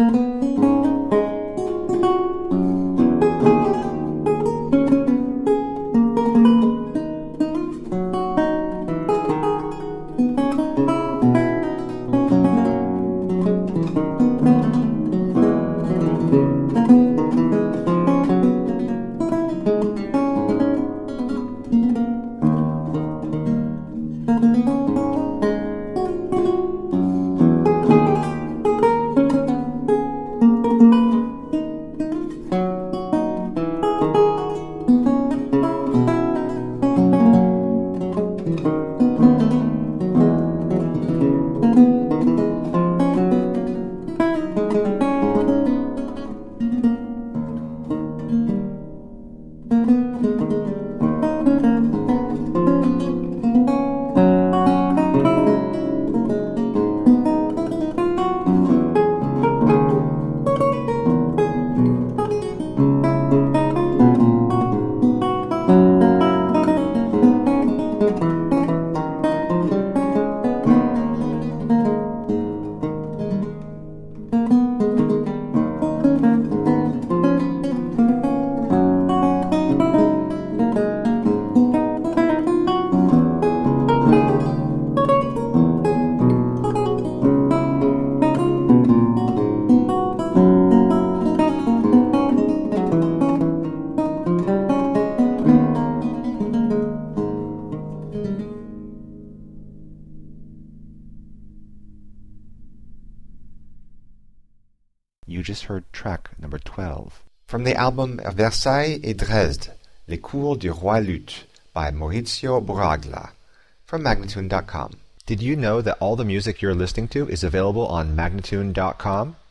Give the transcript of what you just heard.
You just heard track number 12 from the album Versailles et Dresde, Les Cours du Roi Luth by Maurizio Buraglia from Magnatune.com. Did you know that all the music you're listening to is available on Magnatune.com?